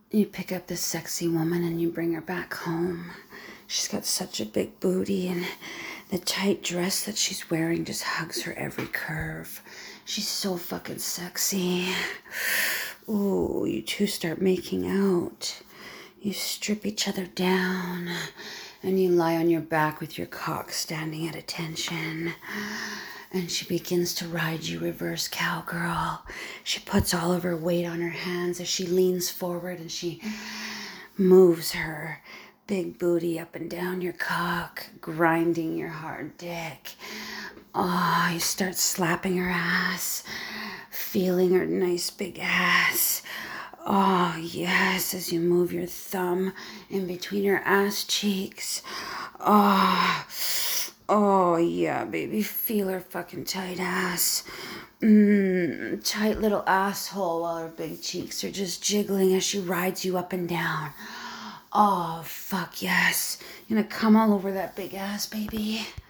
You pick up this sexy woman and you bring her back home. She's got such a big booty, and the tight dress that she's wearing just hugs her every curve. She's so fucking sexy. Ooh, you two start making out. You strip each other down, and you lie on your back with your cock standing at attention. And she begins to ride you reverse cowgirl. She puts all of her weight on her hands as she leans forward, and she moves her big booty up and down your cock, grinding your hard dick. Oh, you start slapping her ass, feeling her nice big ass. Oh, yes, as you move your thumb in between her ass cheeks. Oh, oh, yeah, baby, feel her fucking tight ass. Tight little asshole while her big cheeks are just jiggling as she rides you up and down. Oh, fuck yes. You gonna come all over that big ass, baby?